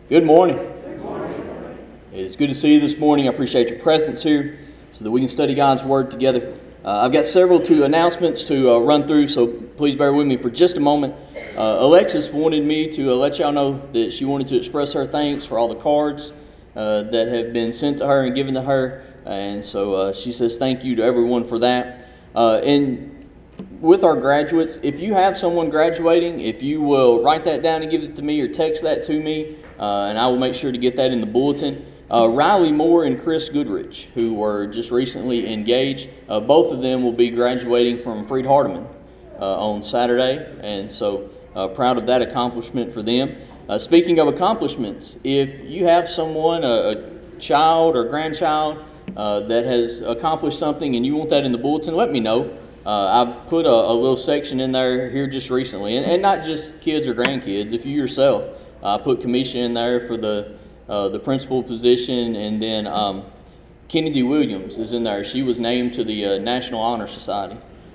Good morning. Good morning. It's good to see you this morning. I appreciate your presence here so that we can study God's Word together. I've got several announcements to run through, so please bear with me for just a moment. Alexis wanted me to let y'all know that she wanted to express her thanks for all the cards that have been sent to her and given to her, and so she says thank you to everyone for that. And with our graduates, if you have someone graduating, if you will write that down and give it to me or text that to me, and I will make sure to get that in the bulletin. Riley Moore and Chris Goodrich, who were just recently engaged, both of them will be graduating from Freed-Hardeman on Saturday, and so proud of that accomplishment for them. Speaking of accomplishments, if you have someone, a child or grandchild, that has accomplished something and you want that in the bulletin, let me know. I've put a little section in there here just recently, and not just kids or grandkids. If you yourself, I put Kamisha in there for the principal position, and then Kennedy Williams is in there. She was named to the National Honor Society,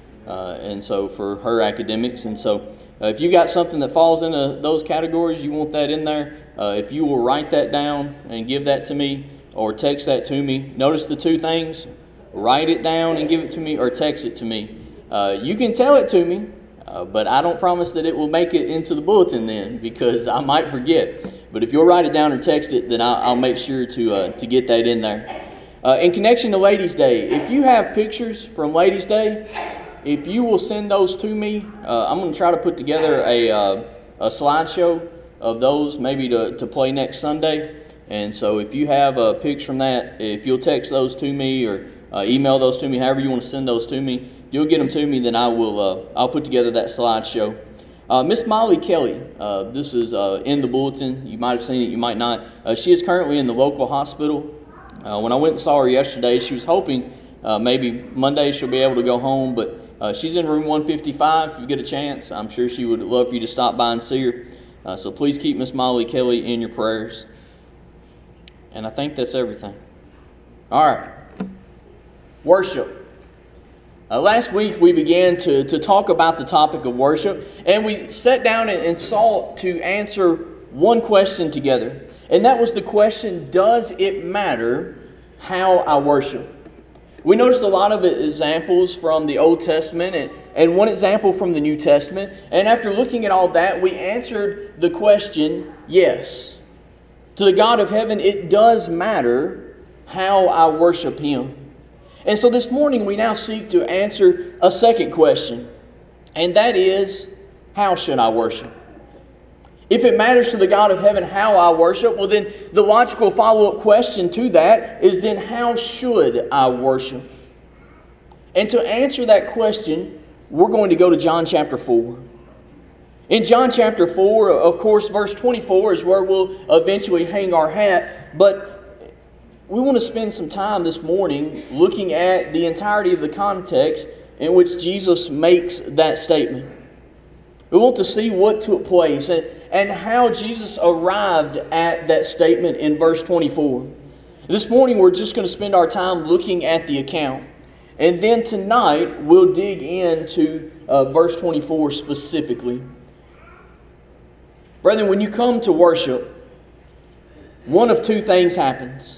and so for her academics. And so if you got something that falls into those categories, you want that in there, if you will write that down and give that to me or text that to me. Notice the two things: write it down and give it to me, or text it to me. You can tell it to me, but I don't promise that it will make it into the bulletin then, because I might forget. But if you'll write it down or text it, then I'll make sure to get that in there. In connection to Ladies' Day, if you have pictures from Ladies' Day, if you will send those to me, I'm going to try to put together a slideshow of those, maybe to play next Sunday. And so if you have pics from that, if you'll text those to me or email those to me, however you want to send those to me, if you'll get them to me, then I'll put together that slideshow. Miss Molly Kelly, this is in the bulletin. You might have seen it, you might not. She is currently in the local hospital. When I went and saw her yesterday, she was hoping maybe Monday she'll be able to go home, but she's in room 155. If you get a chance, I'm sure she would love for you to stop by and see her. So please keep Miss Molly Kelly in your prayers. And I think that's everything. All right. Worship. Last week we began to talk about the topic of worship, and we sat down and sought to answer one question together. And that was the question, does it matter how I worship? We noticed a lot of examples from the Old Testament and one example from the New Testament. And after looking at all that, we answered the question, yes. To the God of heaven, it does matter how I worship Him. And so this morning we now seek to answer a second question, and that is, how should I worship? If it matters to the God of heaven how I worship, well then the logical follow-up question to that is then how should I worship? And to answer that question, we're going to go to John chapter 4. In John chapter 4, of course, verse 24 is where we'll eventually hang our hat, but we want to spend some time this morning looking at the entirety of the context in which Jesus makes that statement. We want to see what took place and how Jesus arrived at that statement in verse 24. This morning we're just going to spend our time looking at the account. And then tonight we'll dig into verse 24 specifically. Brethren, when you come to worship, one of two things happens.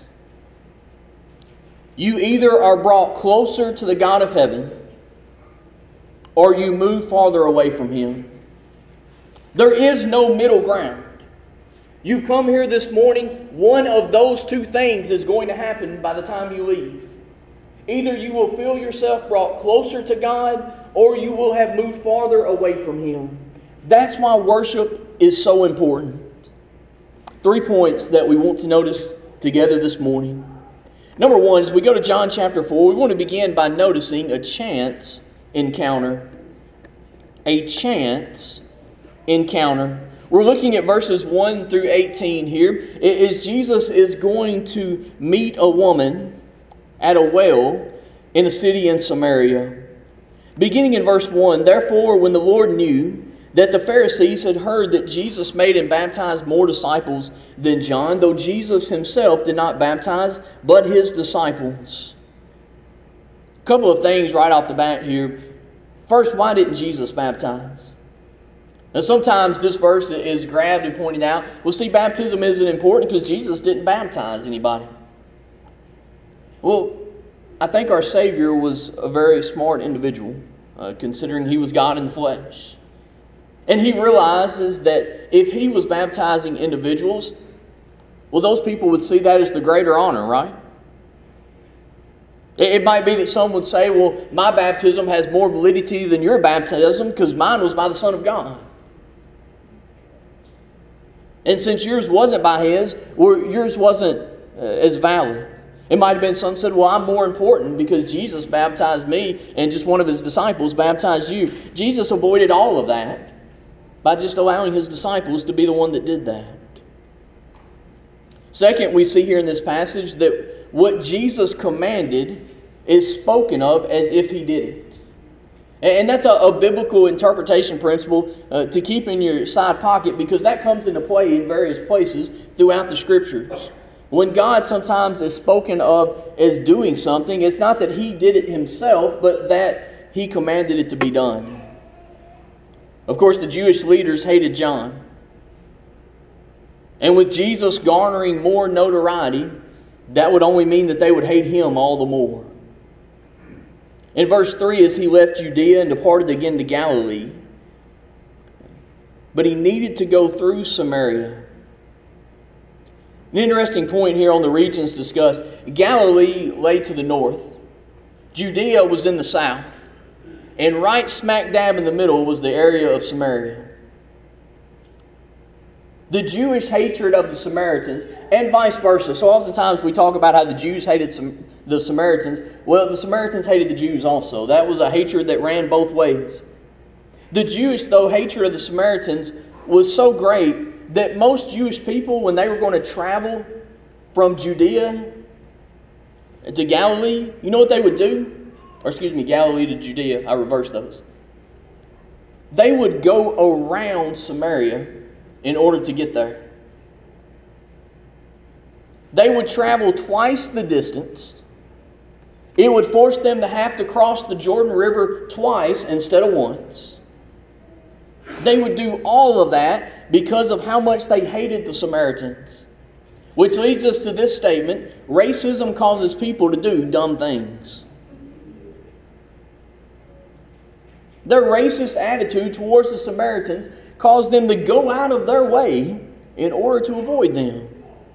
You either are brought closer to the God of heaven, or you move farther away from Him. There is no middle ground. You've come here this morning, one of those two things is going to happen by the time you leave. Either you will feel yourself brought closer to God, or you will have moved farther away from Him. That's why worship is so important. 3 points that we want to notice together this morning. Number one, as we go to John chapter 4, we want to begin by noticing a chance encounter. A chance encounter. We're looking at verses 1 through 18 here. As Jesus is going to meet a woman at a well in a city in Samaria. Beginning in verse 1, therefore when the Lord knew that the Pharisees had heard that Jesus made and baptized more disciples than John, though Jesus Himself did not baptize, but His disciples. A couple of things right off the bat here. First, why didn't Jesus baptize? Now, sometimes this verse is grabbed and pointed out. Well, see, baptism isn't important because Jesus didn't baptize anybody. Well, I think our Savior was a very smart individual, considering He was God in the flesh. And He realizes that if He was baptizing individuals, well, those people would see that as the greater honor, right? It might be that some would say, well, my baptism has more validity than your baptism because mine was by the Son of God. And since yours wasn't by His, or yours wasn't as valid. It might have been some said, well, I'm more important because Jesus baptized me and just one of His disciples baptized you. Jesus avoided all of that by just allowing His disciples to be the one that did that. Second, we see here in this passage that what Jesus commanded is spoken of as if He did it. And that's a biblical interpretation principle to keep in your side pocket, because that comes into play in various places throughout the Scriptures. When God sometimes is spoken of as doing something, it's not that He did it Himself, but that He commanded it to be done. Of course, the Jewish leaders hated John. And with Jesus garnering more notoriety, that would only mean that they would hate Him all the more. In verse 3, as He left Judea and departed again to Galilee, but He needed to go through Samaria. An interesting point here on the regions discussed. Galilee lay to the north. Judea was in the south. And right smack dab in the middle was the area of Samaria. The Jewish hatred of the Samaritans, and vice versa. So oftentimes we talk about how the Jews hated the Samaritans. Well, the Samaritans hated the Jews also. That was a hatred that ran both ways. The Jewish, though, hatred of the Samaritans was so great that most Jewish people, when they were going to travel from Judea to Galilee, you know what they would do? Galilee to Judea. I reversed those. They would go around Samaria in order to get there. They would travel twice the distance. It would force them to have to cross the Jordan River twice instead of once. They would do all of that because of how much they hated the Samaritans. Which leads us to this statement: racism causes people to do dumb things. Their racist attitude towards the Samaritans caused them to go out of their way in order to avoid them.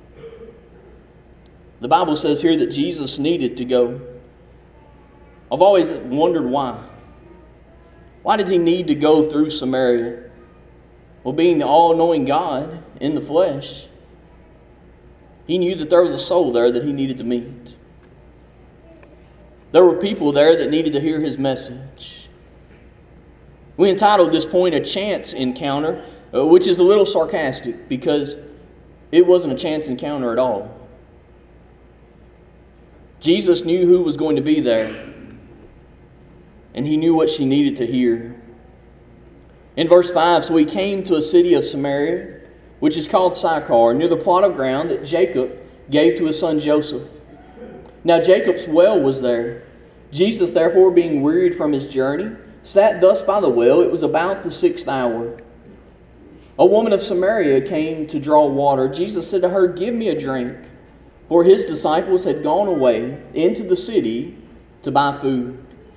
The Bible says here that Jesus needed to go. I've always wondered why. Why did He need to go through Samaria? Well, being the all-knowing God in the flesh, He knew that there was a soul there that He needed to meet. There were people there that needed to hear His message. We entitled this point a chance encounter, which is a little sarcastic because it wasn't a chance encounter at all. Jesus knew who was going to be there, and He knew what she needed to hear. In verse 5, so He came to a city of Samaria, which is called Sychar, near the plot of ground that Jacob gave to his son Joseph. Now Jacob's well was there. Jesus, therefore, being wearied from His journey, sat thus by the well. It was about the 6th hour. A woman of Samaria came to draw water. Jesus said to her, "Give me a drink." For His disciples had gone away into the city to buy food.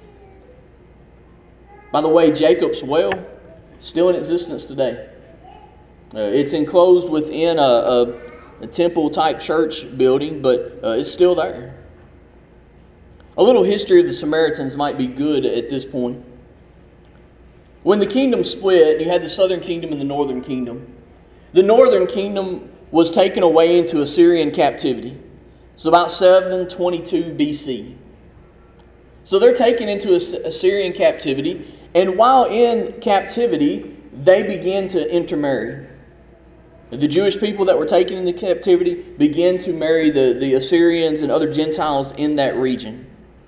By the way, Jacob's well, still in existence today. It's enclosed within a temple-type church building, but it's still there. A little history of the Samaritans might be good at this point. When the kingdom split, you had the southern kingdom and the northern kingdom. The northern kingdom was taken away into Assyrian captivity. It's about 722 BC. So they're taken into Assyrian captivity, and while in captivity, they begin to intermarry. The Jewish people that were taken into captivity began to marry the Assyrians and other Gentiles in that region.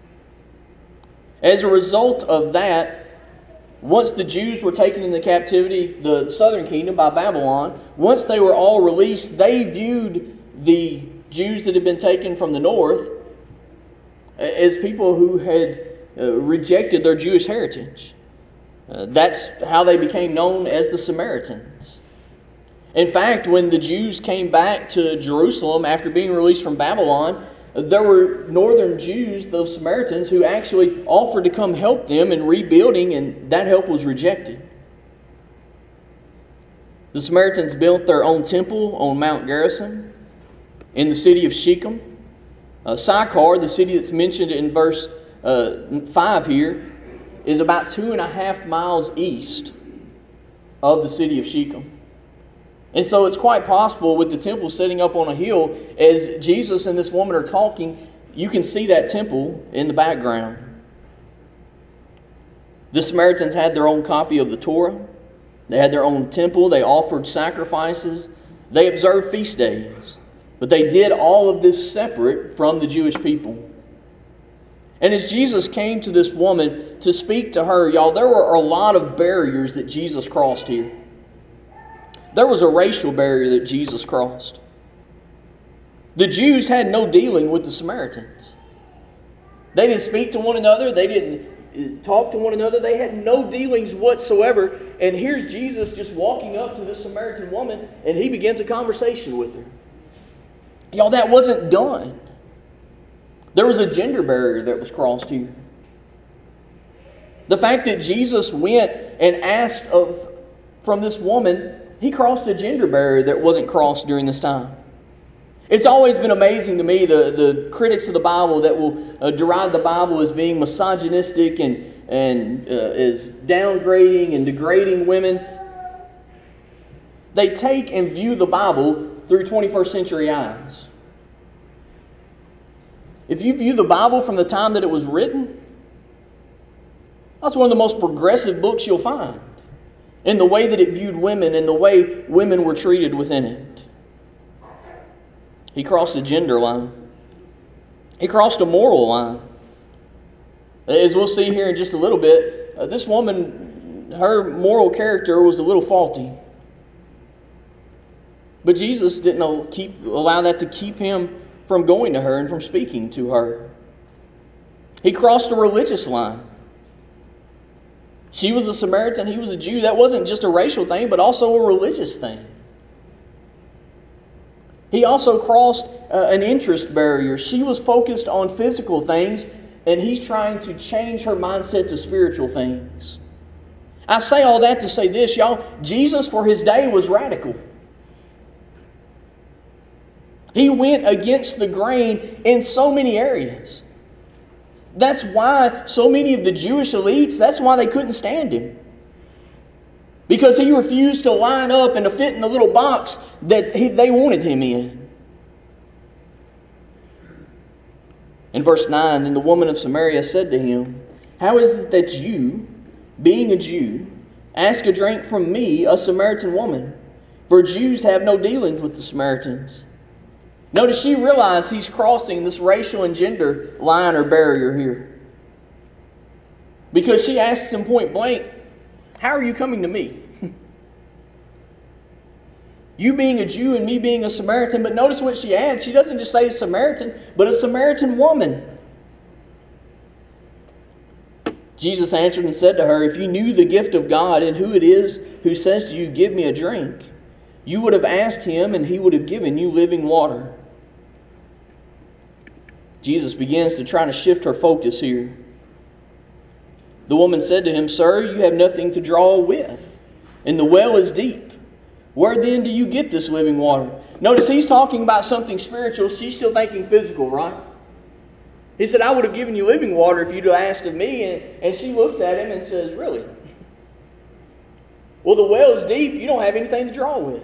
As a result of that, once the Jews were taken into captivity, the southern kingdom by Babylon, once they were all released, they viewed the Jews that had been taken from the north as people who had rejected their Jewish heritage. That's how they became known as the Samaritans. In fact, when the Jews came back to Jerusalem after being released from Babylon, there were northern Jews, those Samaritans, who actually offered to come help them in rebuilding, and that help was rejected. The Samaritans built their own temple on Mount Gerizim in the city of Shechem. Sychar, the city that's mentioned in verse 5 here, is about 2.5 miles east of the city of Shechem. And so it's quite possible, with the temple sitting up on a hill, as Jesus and this woman are talking, you can see that temple in the background. The Samaritans had their own copy of the Torah. They had their own temple. They offered sacrifices. They observed feast days. But they did all of this separate from the Jewish people. And as Jesus came to this woman to speak to her, y'all, there were a lot of barriers that Jesus crossed here. There was a racial barrier that Jesus crossed. The Jews had no dealing with the Samaritans. They didn't speak to one another. They didn't talk to one another. They had no dealings whatsoever. And here's Jesus just walking up to this Samaritan woman, and he begins a conversation with her. Y'all, that wasn't done. There was a gender barrier that was crossed here. The fact that Jesus went and asked from this woman, he crossed a gender barrier that wasn't crossed during this time. It's always been amazing to me, the critics of the Bible that will deride the Bible as being misogynistic and as downgrading and degrading women. They take and view the Bible through 21st century eyes. If you view the Bible from the time that it was written, that's one of the most progressive books you'll find in the way that it viewed women and the way women were treated within it. He crossed a gender line. He crossed a moral line. As we'll see here in just a little bit, this woman, her moral character was a little faulty. But Jesus didn't allow that to keep him from going to her and from speaking to her. He crossed a religious line. She was a Samaritan, he was a Jew. That wasn't just a racial thing, but also a religious thing. He also crossed an interest barrier. She was focused on physical things, and he's trying to change her mindset to spiritual things. I say all that to say this, y'all. Jesus for his day was radical. He went against the grain in so many areas. That's why so many of the Jewish elites, that's why they couldn't stand him. Because he refused to line up and to fit in the little box that they wanted him in. In verse 9, then the woman of Samaria said to him, "How is it that you, being a Jew, ask a drink from me, a Samaritan woman? For Jews have no dealings with the Samaritans." Notice she realized he's crossing this racial and gender line or barrier here. Because she asks him point blank, "How are you coming to me?" You being a Jew and me being a Samaritan. But notice what she adds. She doesn't just say a Samaritan, but a Samaritan woman. Jesus answered and said to her, "If you knew the gift of God and who it is who says to you, 'Give me a drink,' you would have asked him and he would have given you living water." Jesus begins to try to shift her focus here. The woman said to him, "Sir, you have nothing to draw with, and the well is deep. Where then do you get this living water?" Notice he's talking about something spiritual. She's still thinking physical, right? He said, "I would have given you living water if you'd have asked of me." And she looks at him and says, "Really? Well, the well is deep. You don't have anything to draw with."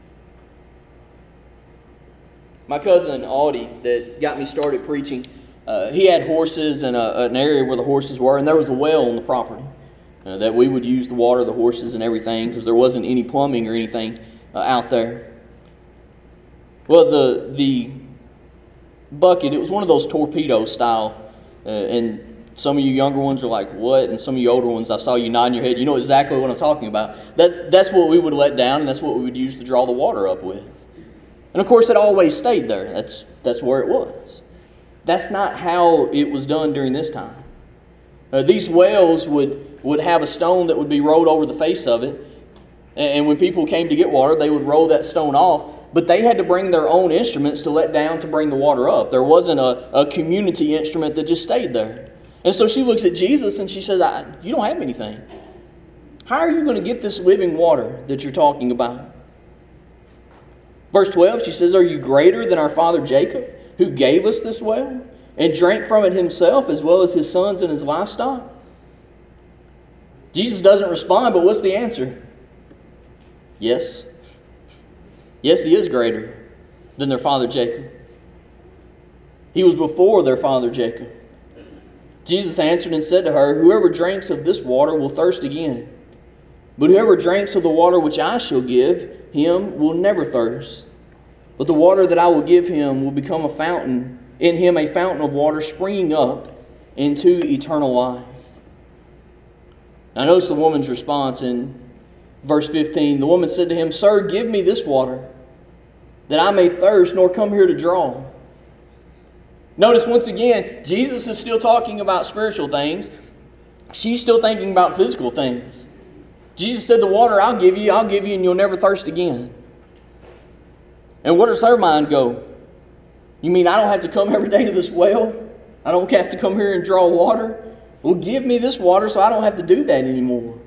My cousin Audie, that got me started preaching, he had horses in an area where the horses were, and there was a well on the property that we would use to water the horses and everything because there wasn't any plumbing or anything out there. Well, the bucket, it was one of those torpedo style, and some of you younger ones are like, "What?" And some of you older ones, I saw you nodding your head. You know exactly what I'm talking about. That's what we would let down, and that's what we would use to draw the water up with. And of course, it always stayed there. That's where it was. That's not how it was done during this time. These wells would would have a stone that would be rolled over the face of it. And when people came to get water, they would roll that stone off. But they had to bring their own instruments to let down to bring the water up. There wasn't a community instrument that just stayed there. And so she looks at Jesus and she says, you don't have anything. How are you going to get this living water that you're talking about? Verse 12, she says, are you greater than our father Jacob, who gave us this well and drank from it himself as well as his sons and his livestock? Jesus doesn't respond, but what's the answer? Yes. Yes, he is greater than their father Jacob. He was before their father Jacob. Jesus answered and said to her, whoever drinks of this water will thirst again. But whoever drinks of the water which I shall give him will never thirst. But the water that I will give him will become a fountain, in him a fountain of water springing up into eternal life. Now notice the woman's response in verse 15. The woman said to him, Sir, give me this water, that I may thirst, nor come here to draw. Notice once again, Jesus is still talking about spiritual things. She's still thinking about physical things. Jesus said, the water I'll give you, and you'll never thirst again. And where does her mind go? You mean I don't have to come every day to this well? I don't have to come here and draw water? Well, give me this water so I don't have to do that anymore.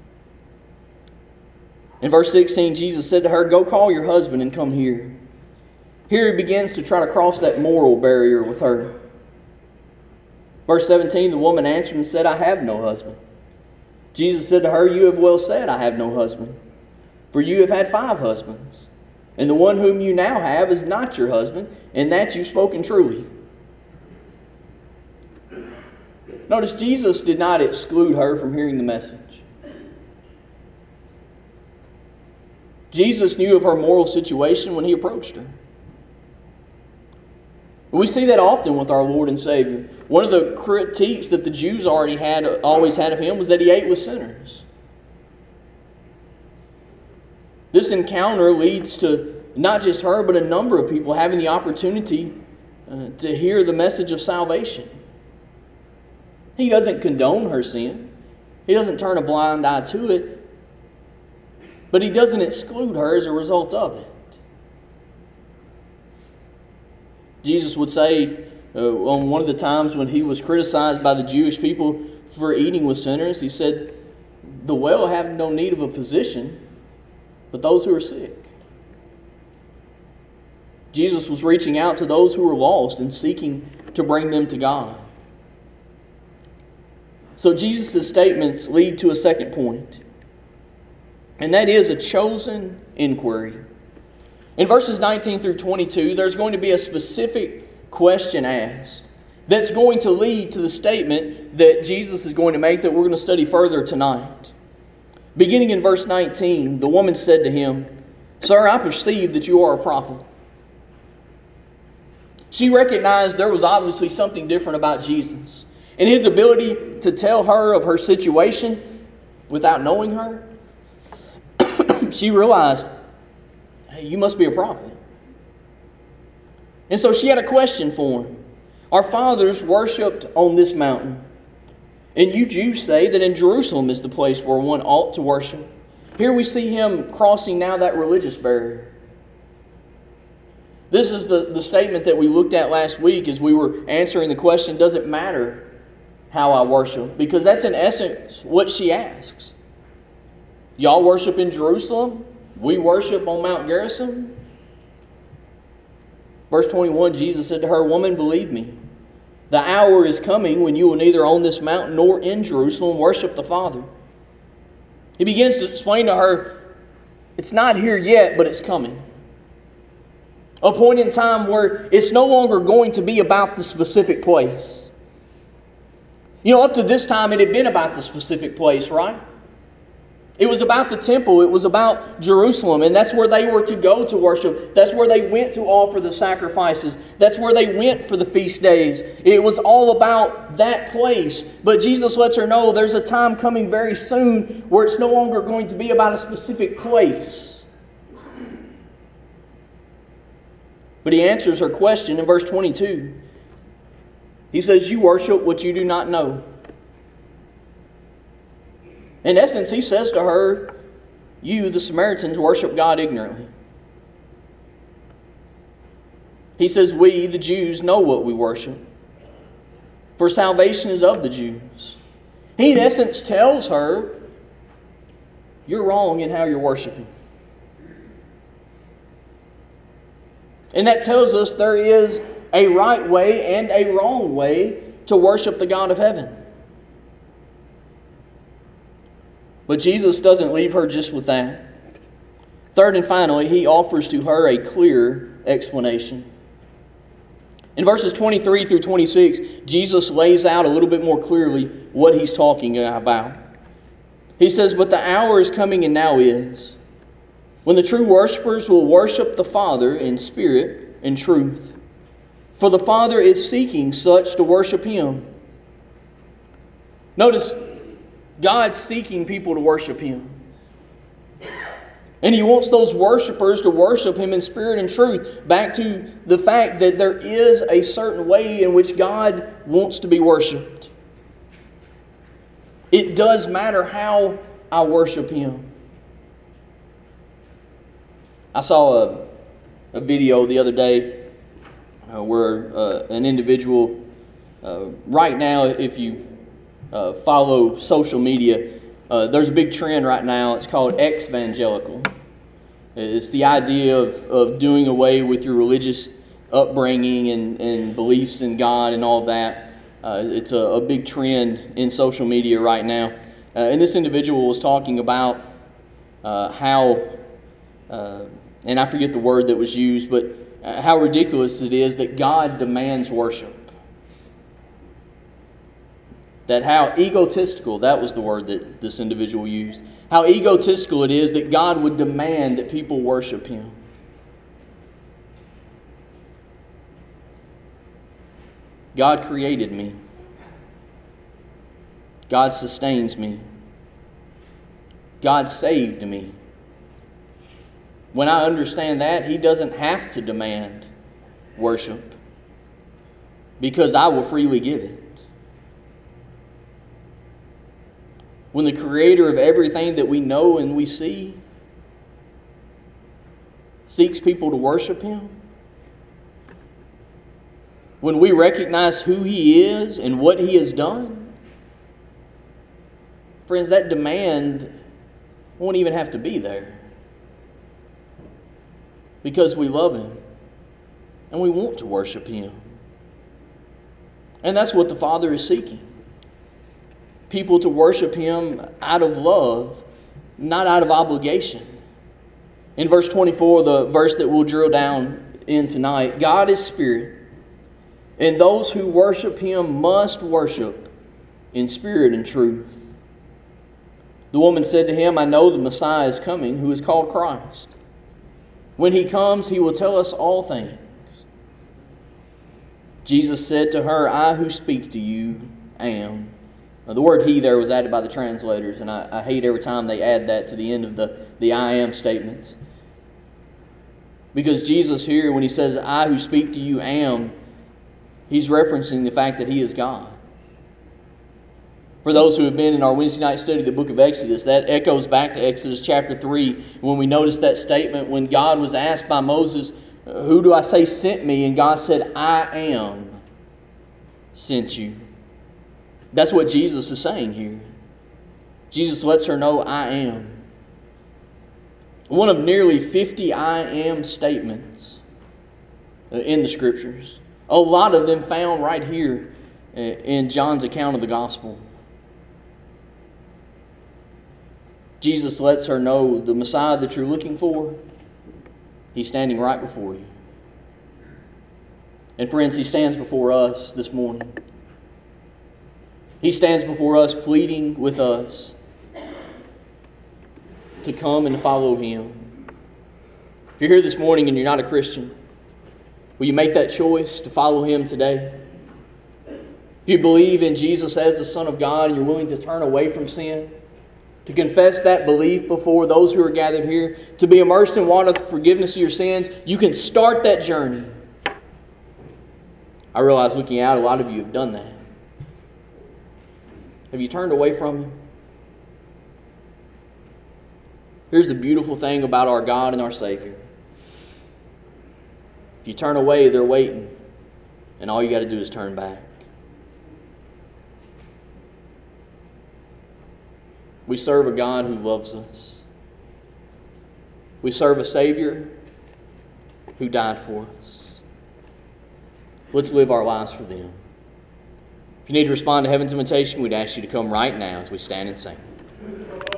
In verse 16, Jesus said to her, Go call your husband and come here. Here he begins to try to cross that moral barrier with her. Verse 17, the woman answered and said, I have no husband. Jesus said to her, You have well said, I have no husband. For you have had 5 husbands, and the one whom you now have is not your husband, and that you've spoken truly. Notice Jesus did not exclude her from hearing the message. Jesus knew of her moral situation when he approached her. We see that often with our Lord and Savior. One of the critiques that the Jews always had of him was that he ate with sinners. This encounter leads to not just her, but a number of people having the opportunity to hear the message of salvation. He doesn't condone her sin. He doesn't turn a blind eye to it. But he doesn't exclude her as a result of it. Jesus would say on one of the times when he was criticized by the Jewish people for eating with sinners, he said, The well have no need of a physician, but those who are sick. Jesus was reaching out to those who were lost and seeking to bring them to God. So Jesus' statements lead to a second point, and that is a chosen inquiry. In verses 19 through 22, there's going to be a specific question asked that's going to lead to the statement that Jesus is going to make that we're going to study further tonight. Beginning in verse 19, the woman said to him, Sir, I perceive that you are a prophet. She recognized there was obviously something different about Jesus. And his ability to tell her of her situation without knowing her, she realized, hey, you must be a prophet. And so she had a question for him. Our fathers worshipped on this mountain, and you Jews say that in Jerusalem is the place where one ought to worship. Here we see him crossing now that religious barrier. This is the statement that we looked at last week as we were answering the question, does it matter how I worship? Because that's in essence what she asks. Y'all worship in Jerusalem? We worship on Mount Gerizim? Verse 21, Jesus said to her, Woman, believe me, the hour is coming when you will neither on this mountain nor in Jerusalem worship the Father. He begins to explain to her, it's not here yet, but it's coming. A point in time where it's no longer going to be about the specific place. You know, up to this time it had been about the specific place, right? It was about the temple. It was about Jerusalem. And that's where they were to go to worship. That's where they went to offer the sacrifices. That's where they went for the feast days. It was all about that place. But Jesus lets her know there's a time coming very soon where it's no longer going to be about a specific place. But he answers her question in verse 22. He says, You worship what you do not know. In essence, he says to her, you, the Samaritans, worship God ignorantly. He says, we, the Jews, know what we worship, for salvation is of the Jews. He, in essence, tells her, you're wrong in how you're worshiping. And that tells us there is a right way and a wrong way to worship the God of heaven. But Jesus doesn't leave her just with that. Third and finally, he offers to her a clear explanation. In verses 23 through 26, Jesus lays out a little bit more clearly what he's talking about. He says, but the hour is coming and now is, when the true worshipers will worship the Father in spirit and truth. For the Father is seeking such to worship Him. Notice, God's seeking people to worship Him. And He wants those worshipers to worship Him in spirit and truth. Back to the fact that there is a certain way in which God wants to be worshiped. It does matter how I worship Him. I saw a video the other day where an individual, right now, if you follow social media, there's a big trend right now. It's called ex-evangelical. It's the idea of doing away with your religious upbringing and beliefs in God and all of that. It's a big trend in social media right now. And this individual was talking about how, and I forget the word that was used, but how ridiculous it is that God demands worship. That how egotistical, that was the word that this individual used, how egotistical it is that God would demand that people worship Him. God created me. God sustains me. God saved me. When I understand that, He doesn't have to demand worship, because I will freely give it. When the Creator of everything that we know and we see seeks people to worship Him, when we recognize who He is and what He has done, friends, that demand won't even have to be there. Because we love Him and we want to worship Him. And that's what the Father is seeking. People to worship Him out of love, not out of obligation. In verse 24, the verse that we'll drill down in tonight, God is Spirit, and those who worship Him must worship in spirit and truth. The woman said to him, I know the Messiah is coming, who is called Christ. When He comes, He will tell us all things. Jesus said to her, I who speak to you am. Now, the word He there was added by the translators, and I hate every time they add that to the end of the I am statements. Because Jesus here, when He says, I who speak to you am, He's referencing the fact that He is God. For those who have been in our Wednesday night study of the book of Exodus, that echoes back to Exodus chapter 3, when we notice that statement when God was asked by Moses, who do I say sent me? And God said, I am sent you. That's what Jesus is saying here. Jesus lets her know, I am. One of nearly 50 I am statements in the Scriptures. A lot of them found right here in John's account of the Gospel. Jesus lets her know the Messiah that you're looking for, He's standing right before you. And friends, He stands before us this morning. He stands before us pleading with us to come and to follow Him. If you're here this morning and you're not a Christian, will you make that choice to follow Him today? If you believe in Jesus as the Son of God and you're willing to turn away from sin, to confess that belief before those who are gathered here, to be immersed in water for forgiveness of your sins, you can start that journey. I realize looking out, a lot of you have done that. Have you turned away from Him? Here's the beautiful thing about our God and our Savior. If you turn away, they're waiting, and all you got to do is turn back. We serve a God who loves us. We serve a Savior who died for us. Let's live our lives for them. If you need to respond to heaven's invitation, we'd ask you to come right now as we stand and sing.